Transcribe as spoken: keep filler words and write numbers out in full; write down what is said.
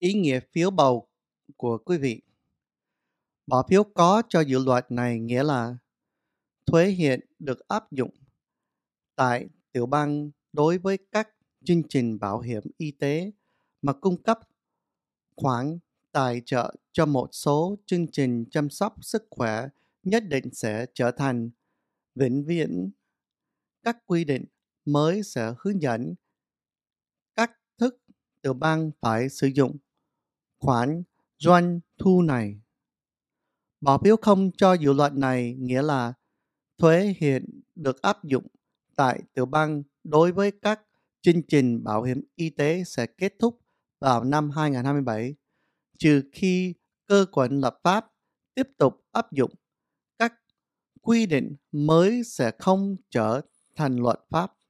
Ý nghĩa phiếu bầu của quý vị. Bỏ phiếu có cho dự luật này nghĩa là thuế hiện được áp dụng tại tiểu bang đối với các chương trình bảo hiểm y tế mà cung cấp khoản tài trợ cho một số chương trình chăm sóc sức khỏe nhất định sẽ trở thành vĩnh viễn. Các quy định mới sẽ hướng dẫn cách thức tiểu bang phải sử dụng khoản doanh thu này. Bỏ phiếu không cho dự luật này nghĩa là thuế hiện được áp dụng tại tiểu bang đối với các chương trình bảo hiểm y tế sẽ kết thúc vào năm hai nghìn không trăm hai mươi bảy, trừ khi cơ quan lập pháp tiếp tục áp dụng các quy định mới sẽ không trở thành luật pháp.